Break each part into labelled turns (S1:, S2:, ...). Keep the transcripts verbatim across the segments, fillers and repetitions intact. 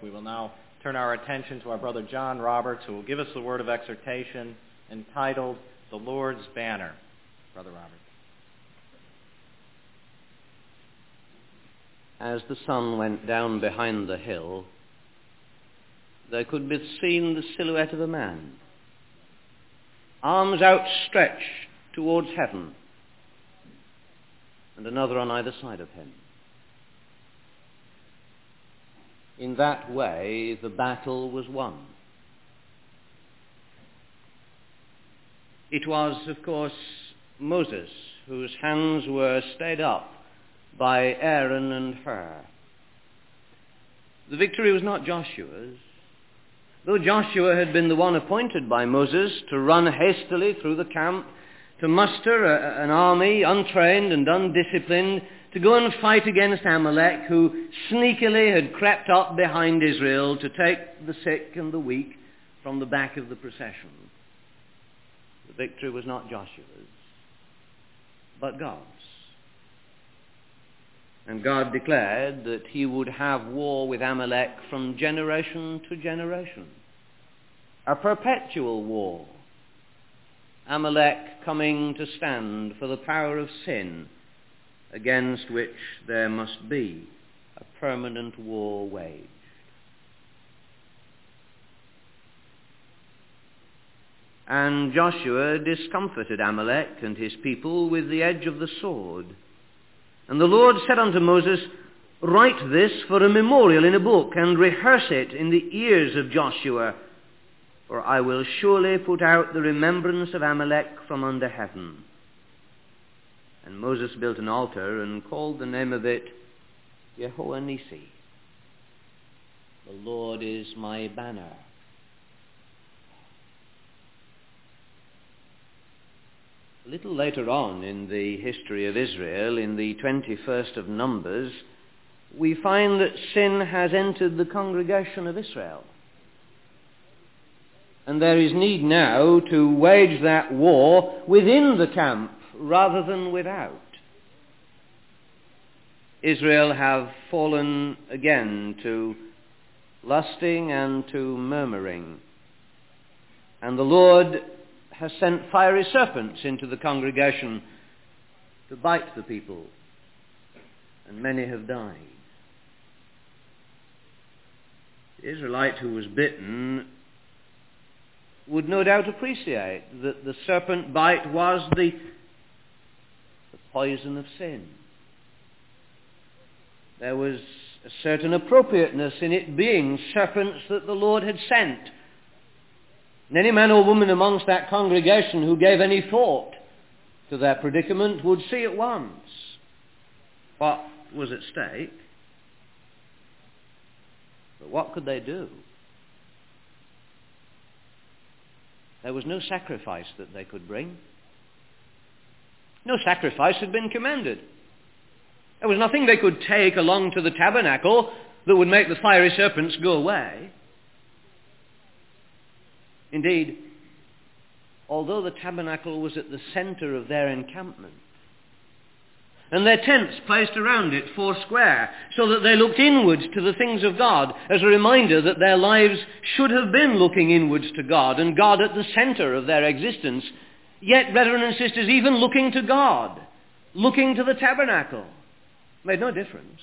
S1: We will now turn our attention to our brother John Roberts, who will give us the word of exhortation entitled, The Lord's Banner. Brother Roberts.
S2: As the sun went down behind the hill, there could be seen the silhouette of a man, arms outstretched towards heaven, and another on either side of him. In that way, the battle was won. It was, of course, Moses whose hands were stayed up by Aaron and Hur. The victory was not Joshua's. Though Joshua had been the one appointed by Moses to run hastily through the camp, to muster a, an army untrained and undisciplined, to go and fight against Amalek, who sneakily had crept up behind Israel to take the sick and the weak from the back of the procession. The victory was not Joshua's, but God's. And God declared that he would have war with Amalek from generation to generation. A perpetual war. Amalek coming to stand for the power of sin, against which there must be a permanent war waged. And Joshua discomfited Amalek and his people with the edge of the sword. And the Lord said unto Moses, Write this for a memorial in a book, and rehearse it in the ears of Joshua, for I will surely put out the remembrance of Amalek from under heaven. And Moses built an altar and called the name of it Yehovah Nissi. The Lord is my banner. A little later on in the history of Israel, in the twenty-first of Numbers, we find that sin has entered the congregation of Israel. And there is need now to wage that war within the camp rather than without. Israel have fallen again to lusting and to murmuring. And the Lord has sent fiery serpents into the congregation to bite the people, and many have died. The Israelite who was bitten would no doubt appreciate that the serpent bite was the, the poison of sin. There was a certain appropriateness in it being serpents that the Lord had sent. And any man or woman amongst that congregation who gave any thought to their predicament would see at once what was at stake. But what could they do? There was no sacrifice that they could bring. No sacrifice had been commanded. There was nothing they could take along to the tabernacle that would make the fiery serpents go away. Indeed, although the tabernacle was at the center of their encampment, and their tents placed around it four square, so that they looked inwards to the things of God, as a reminder that their lives should have been looking inwards to God, and God at the center of their existence, yet, brethren and sisters, even looking to God, looking to the tabernacle, made no difference.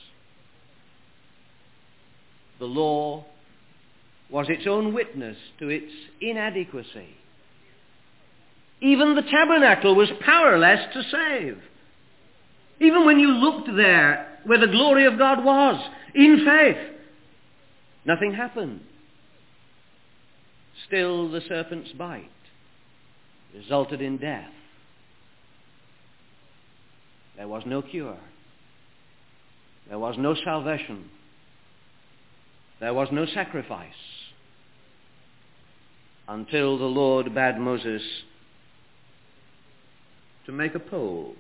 S2: The law was its own witness to its inadequacy. Even the tabernacle was powerless to save. Even when you looked there where the glory of God was, in faith, nothing happened. Still the serpent's bite resulted in death. There was no cure. There was no salvation. There was no sacrifice, until the Lord bade Moses to make a pole.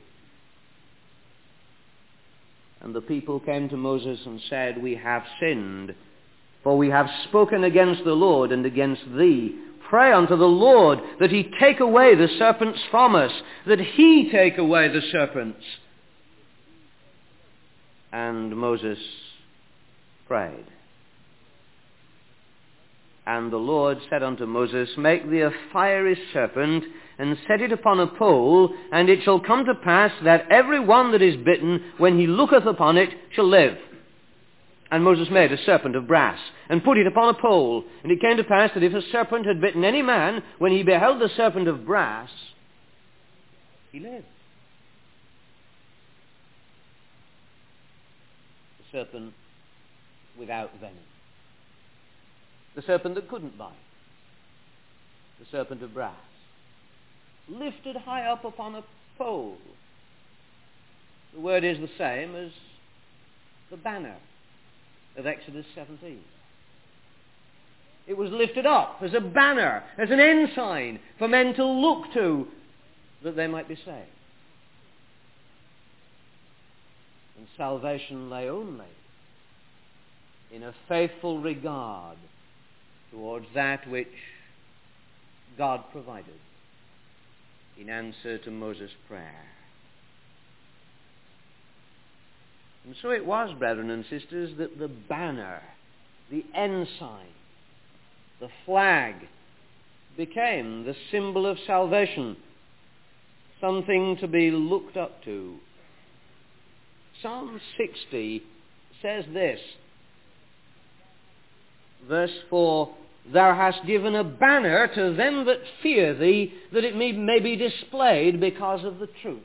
S2: And the people came to Moses and said, We have sinned, for we have spoken against the Lord and against thee. Pray unto the Lord that he take away the serpents from us, that he take away the serpents. And Moses prayed. And the Lord said unto Moses, Make thee a fiery serpent, and set it upon a pole, and it shall come to pass that every one that is bitten, when he looketh upon it, shall live. And Moses made a serpent of brass, and put it upon a pole. And it came to pass that if a serpent had bitten any man, when he beheld the serpent of brass, he lived. The serpent without venom. The serpent that couldn't bite. The serpent of brass. Lifted high up upon a pole. The word is the same as the banner of Exodus seventeen. It was lifted up as a banner, as an ensign for men to look to, that they might be saved. And salvation lay only in a faithful regard towards that which God provided in answer to Moses' prayer. And so it was, brethren and sisters, that the banner, the ensign, the flag became the symbol of salvation, something to be looked up to. Psalm sixty says this, verse four, Thou hast given a banner to them that fear thee, that it may, may be displayed because of the truth.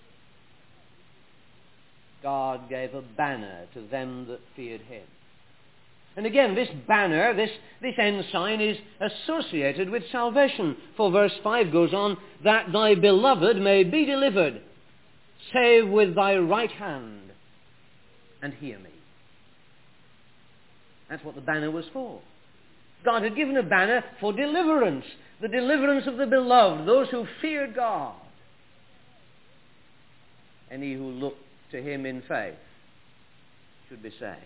S2: God gave a banner to them that feared him. And again, this banner, this, this ensign is associated with salvation. For verse five goes on, That thy beloved may be delivered. Save with thy right hand and hear me. That's what the banner was for. God had given a banner for deliverance, the deliverance of the beloved, those who feared God. Any who looked to him in faith should be saved.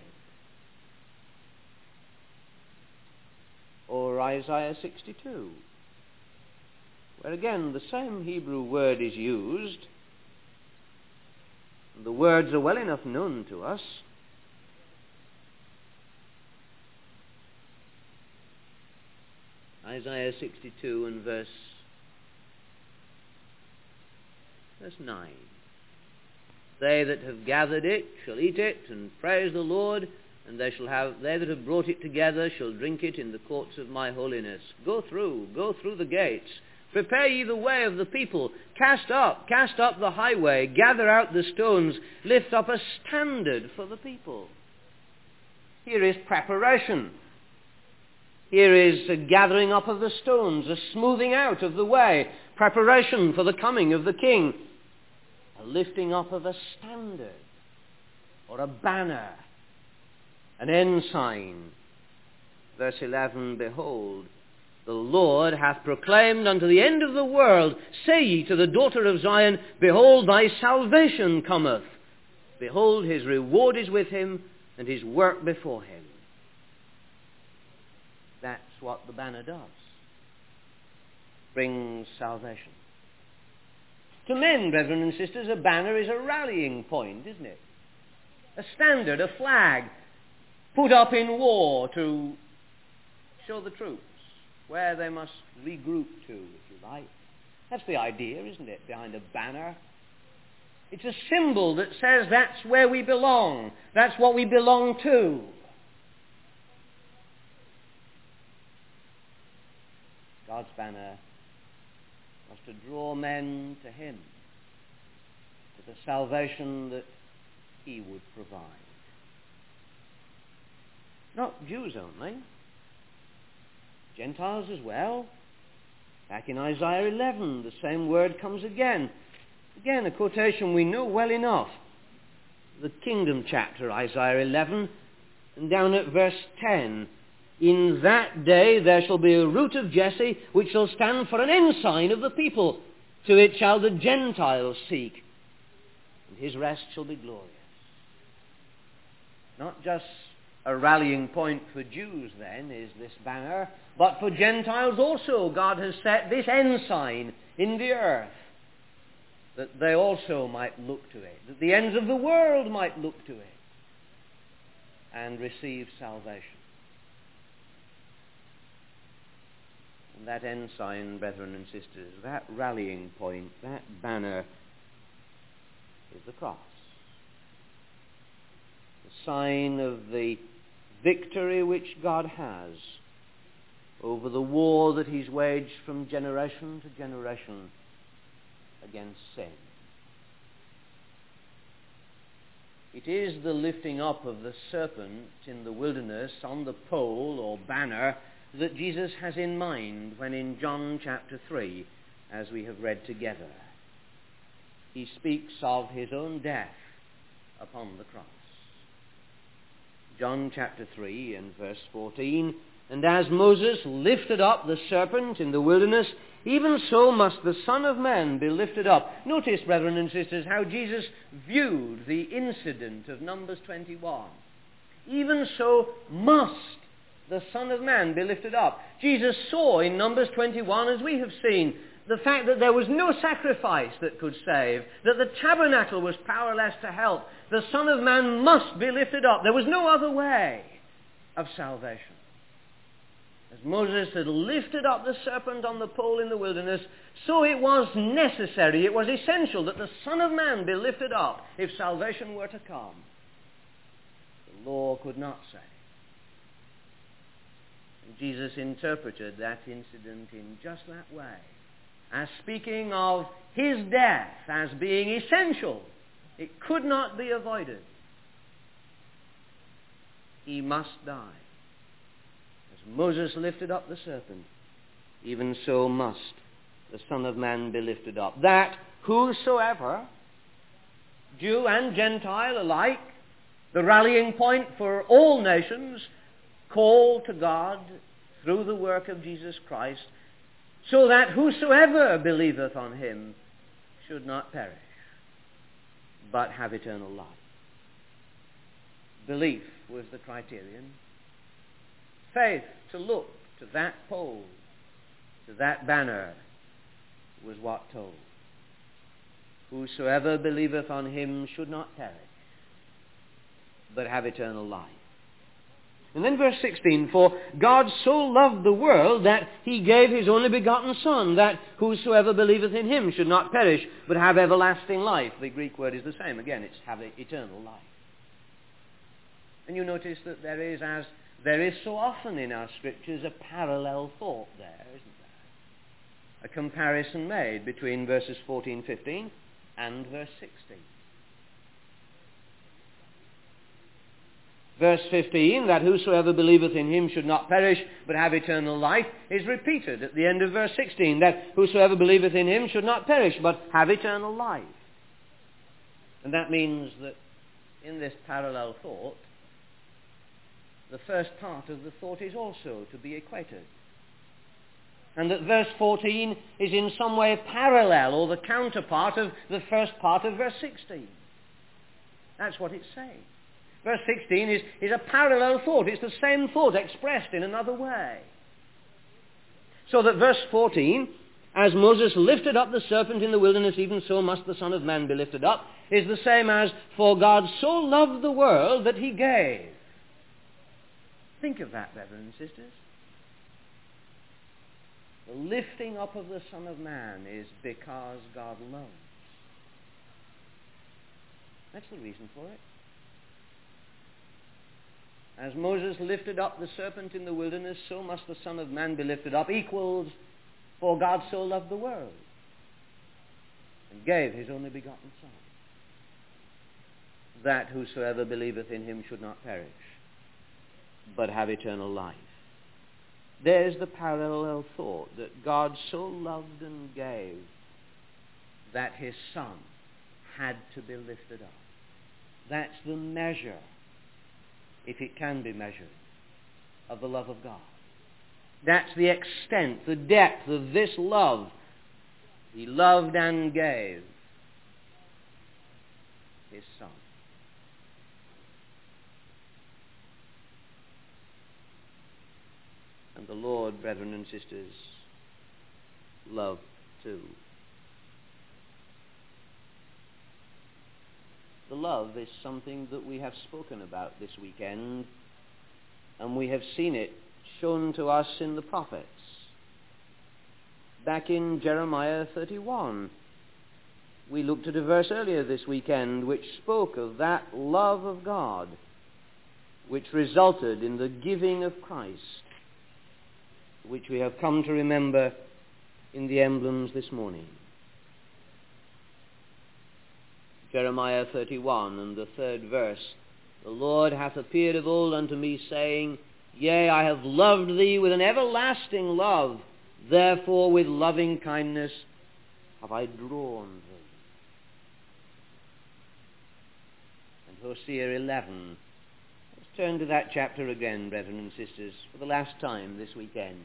S2: Or Isaiah sixty-two, where again the same Hebrew word is used. The words are well enough known to us. Isaiah sixty-two and verse, verse nine. They that have gathered it shall eat it and praise the Lord, and they shall have they that have brought it together shall drink it in the courts of my holiness. Go through, go through the gates. Prepare ye the way of the people. Cast up, cast up the highway. Gather out the stones. Lift up a standard for the people. Here is preparation. Here is a gathering up of the stones, a smoothing out of the way, preparation for the coming of the King, a lifting up of a standard or a banner, an ensign. Verse eleven, Behold, the Lord hath proclaimed unto the end of the world, say ye to the daughter of Zion, Behold, thy salvation cometh. Behold, his reward is with him, and his work before him. That's what the banner does. Brings salvation. To men, brethren and sisters, a banner is a rallying point, isn't it? A standard, a flag, put up in war to show the troops where they must regroup to, if you like. That's the idea, isn't it, behind a banner? It's a symbol that says that's where we belong. That's what we belong to. God's banner was to draw men to him, to the salvation that he would provide. Not Jews only, Gentiles as well. Back in Isaiah eleven, the same word comes again. Again, a quotation we know well enough. The kingdom chapter, Isaiah eleven, and down at verse ten. In that day there shall be a root of Jesse, which shall stand for an ensign of the people. To it shall the Gentiles seek, and his rest shall be glorious. Not just a rallying point for Jews, then, is this banner, but for Gentiles also. God has set this ensign in the earth, that they also might look to it, that the ends of the world might look to it and receive salvation. that ensign, brethren and sisters, that rallying point, that banner is the cross. The sign of the victory which God has over the war that he's waged from generation to generation against sin. It is the lifting up of the serpent in the wilderness on the pole or banner that Jesus has in mind when in John chapter three, as we have read together, he speaks of his own death upon the cross. John chapter three and verse fourteen, "And as Moses lifted up the serpent in the wilderness, even so must the Son of Man be lifted up." Notice, brethren and sisters, how Jesus viewed the incident of Numbers twenty-one. Even so must the Son of Man be lifted up. Jesus saw in Numbers twenty-one, as we have seen, the fact that there was no sacrifice that could save, that the tabernacle was powerless to help. The Son of Man must be lifted up. There was no other way of salvation. As Moses had lifted up the serpent on the pole in the wilderness, so it was necessary, it was essential that the Son of Man be lifted up if salvation were to come. The law could not save. And Jesus interpreted that incident in just that way, as speaking of his death as being essential. It could not be avoided. He must die. As Moses lifted up the serpent, even so must the Son of Man be lifted up, that whosoever, Jew and Gentile alike, the rallying point for all nations, call to God through the work of Jesus Christ, so that whosoever believeth on him should not perish, but have eternal life. Belief was the criterion. Faith to look to that pole, to that banner, was what told. Whosoever believeth on him should not perish, but have eternal life. And then verse sixteen, "For God so loved the world that he gave his only begotten Son, that whosoever believeth in him should not perish, but have everlasting life." The Greek word is the same. Again, it's have eternal life. And you notice that there is, as there is so often in our scriptures, a parallel thought there, isn't there? A comparison made between verses fourteen, fifteen and verse sixteen. Verse fifteen, "That whosoever believeth in him should not perish, but have eternal life," is repeated at the end of verse sixteen. That whosoever believeth in him should not perish, but have eternal life. And that means that in this parallel thought, the first part of the thought is also to be equated. And that verse fourteen is in some way parallel, or the counterpart of the first part of verse sixteen. That's what it's saying. Verse sixteen is, is a parallel thought. It's the same thought expressed in another way. So that verse fourteen, "As Moses lifted up the serpent in the wilderness, even so must the Son of Man be lifted up," is the same as, "For God so loved the world that he gave." Think of that, brethren and sisters. The lifting up of the Son of Man is because God loves. That's the reason for it. As Moses lifted up the serpent in the wilderness, so must the Son of Man be lifted up, equals, "For God so loved the world and gave his only begotten Son, that whosoever believeth in him should not perish, but have eternal life." There's the parallel thought, that God so loved and gave that his Son had to be lifted up. That's the measure, if it can be measured, of the love of God. That's the extent, the depth of this love. He loved and gave his Son. And the Lord, brethren and sisters, loved too. The love is something that we have spoken about this weekend, and we have seen it shown to us in the prophets. back in Jeremiah thirty-one. We looked at a verse earlier this weekend which spoke of that love of God which resulted in the giving of Christ, which we have come to remember in the emblems this morning. Jeremiah thirty-one and the third verse. The Lord hath appeared of old unto me, saying, Yea, I have loved thee with an everlasting love, therefore with loving kindness have I drawn thee. And Hosea eleven. Let's turn to that chapter again, brethren and sisters, for the last time this weekend.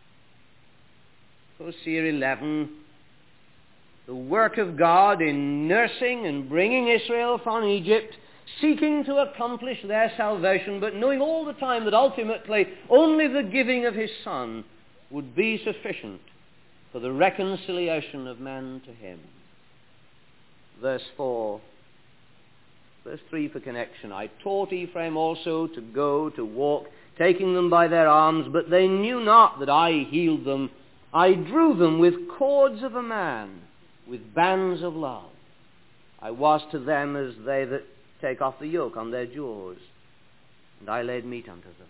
S2: Hosea eleven, the work of God in nursing and bringing Israel from Egypt, seeking to accomplish their salvation, but knowing all the time that ultimately only the giving of his Son would be sufficient for the reconciliation of man to him. Verse four, verse three for connection. I taught Ephraim also to go, to walk, taking them by their arms, but they knew not that I healed them. I drew them with cords of a man, with bands of love. I was to them as they that take off the yoke on their jaws, and I laid meat unto them.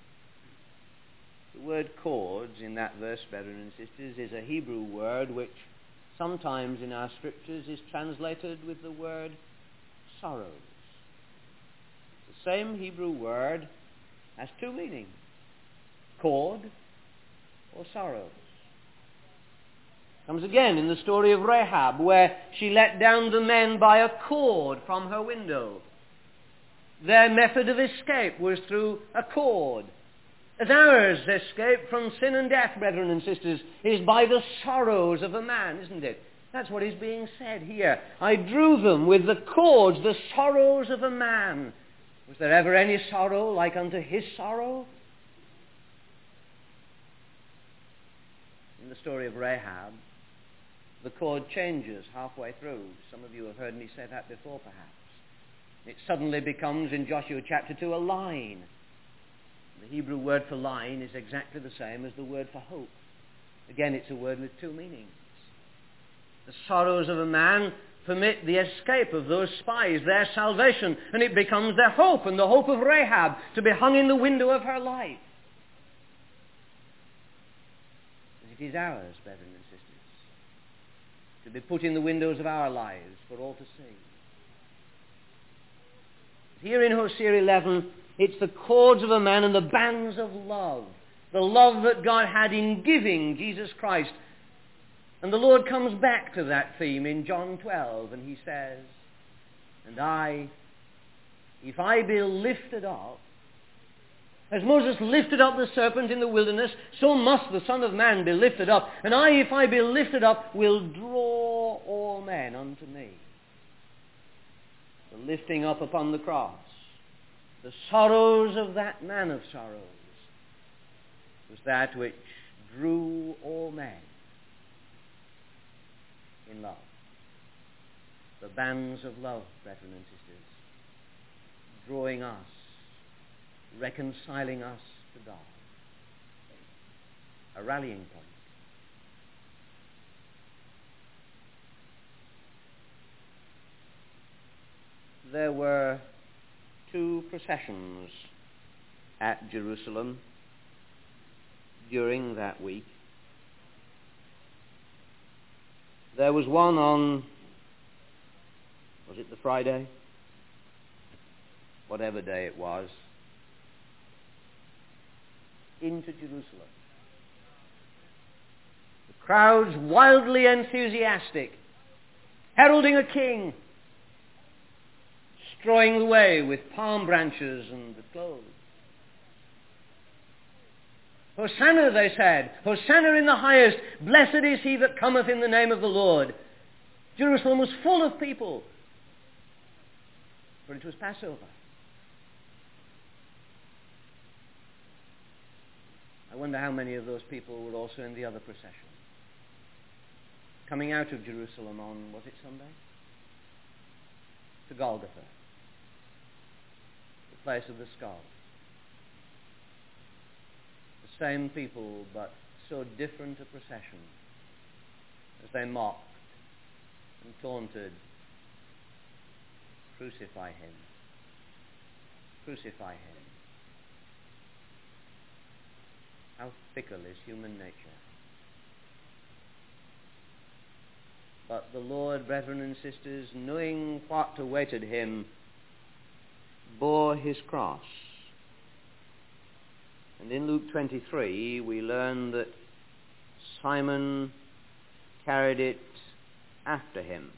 S2: The word cords in that verse, brethren and sisters, is a Hebrew word which sometimes in our scriptures is translated with the word sorrows. The same Hebrew word has two meanings, cord or sorrows. Comes again in the story of Rahab, where she let down the men by a cord from her window. Their method of escape was through a cord. As ours escape from sin and death, brethren and sisters, is by the sorrows of a man, isn't it? That's what is being said here. I drew them with the cords, the sorrows of a man. Was there ever any sorrow like unto his sorrow? In the story of Rahab, the cord changes halfway through. Some of you have heard me say that before, perhaps. It suddenly becomes, in Joshua chapter two, a line. The Hebrew word for line is exactly the same as the word for hope. Again, it's a word with two meanings. The sorrows of a man permit the escape of those spies, their salvation, and it becomes their hope, and the hope of Rahab to be hung in the window of her life. It is ours, brethren and sisters, to be put in the windows of our lives for all to see. Here in Hosea eleven, it's the cords of a man and the bands of love. The love that God had in giving Jesus Christ. And the Lord comes back to that theme in John twelve, and he says, And I, if I be lifted up, as Moses lifted up the serpent in the wilderness, so must the Son of Man be lifted up. And I, if I be lifted up, will draw all men unto me. The lifting up upon the cross, the sorrows of that man of sorrows, was that which drew all men in love. The bands of love, brethren and sisters, drawing us, reconciling us to God. A rallying point. There were two processions at Jerusalem during that week. There was one on, was it the Friday? Whatever day it was, into Jerusalem. The crowds wildly enthusiastic, heralding a king, strewing the way with palm branches and the clothes. Hosanna, they said, Hosanna in the highest, blessed is he that cometh in the name of the Lord. Jerusalem was full of people, for it was Passover. I wonder how many of those people were also in the other procession. Coming out of Jerusalem on, was it Sunday? To Golgotha, the place of the skull. The same people, but so different a procession as they mocked and taunted, "Crucify him, crucify him." How fickle is human nature. But the Lord, brethren and sisters, knowing what awaited him, bore his cross. And in Luke twenty-three, we learn that Simon carried it after him,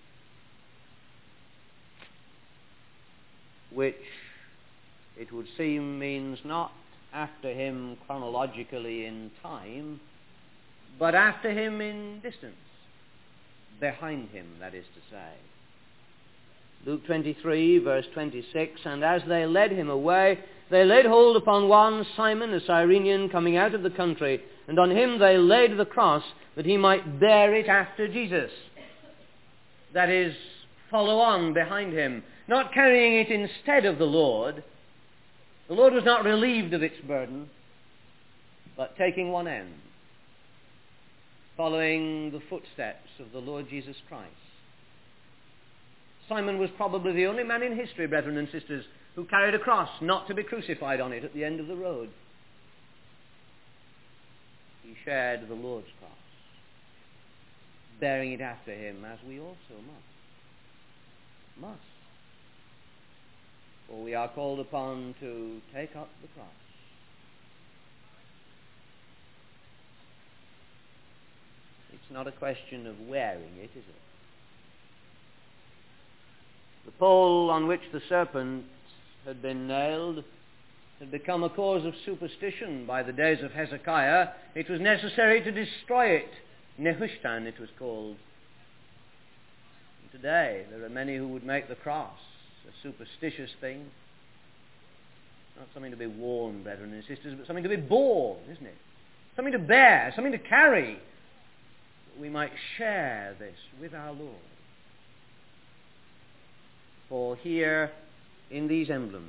S2: which it would seem means not after him chronologically in time, but after him in distance, behind him, that is to say. Luke twenty-three, verse twenty-six, "And as they led him away, they laid hold upon one, Simon, a Cyrenian, coming out of the country, and on him they laid the cross, that he might bear it after Jesus." That is, follow on behind him, not carrying it instead of the Lord. The Lord was not relieved of its burden, but taking one end, following the footsteps of the Lord Jesus Christ. Simon was probably the only man in history, brethren and sisters, who carried a cross not to be crucified on it at the end of the road. He shared the Lord's cross, bearing it after him, as we also must. Must. For we are called upon to take up the cross. It's not a question of wearing it, is it? The pole on which the serpent had been nailed had become a cause of superstition by the days of Hezekiah. It was necessary to destroy it. Nehushtan it was called. And today there are many who would make the cross a superstitious thing. Not something to be worn, brethren and sisters, but something to be borne, isn't it? Something to bear, something to carry. That we might share this with our Lord. For here in these emblems,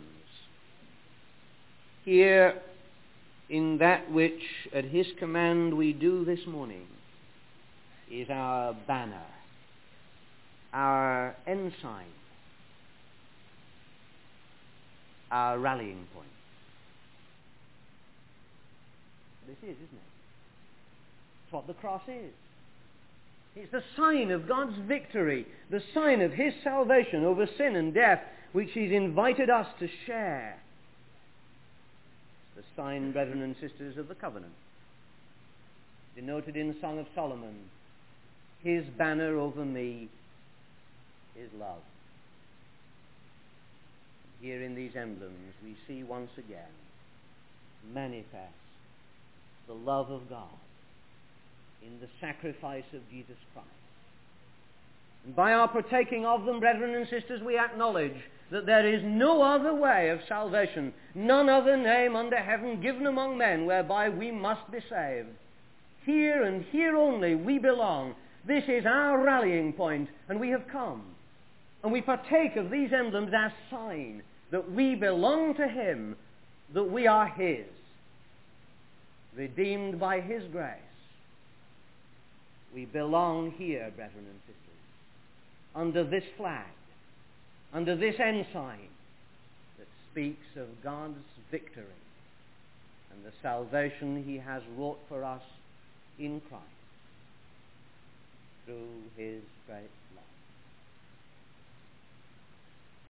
S2: here in that which at his command we do this morning, is our banner, our ensign, our rallying point. This is, isn't it? It's what the cross is. It's the sign of God's victory, the sign of his salvation over sin and death, which he's invited us to share. The sign, brethren and sisters, of the covenant, denoted in Song of Solomon, his banner over me is love. Here in these emblems we see once again manifest the love of God in the sacrifice of Jesus Christ. And by our partaking of them, brethren and sisters, we acknowledge that there is no other way of salvation, none other name under heaven given among men whereby we must be saved. Here and here only we belong. This is our rallying point, and we have come. And we partake of these emblems as sign that we belong to him, that we are his, redeemed by his grace. We belong here, brethren and sisters, under this flag, under this ensign that speaks of God's victory and the salvation he has wrought for us in Christ through his great love.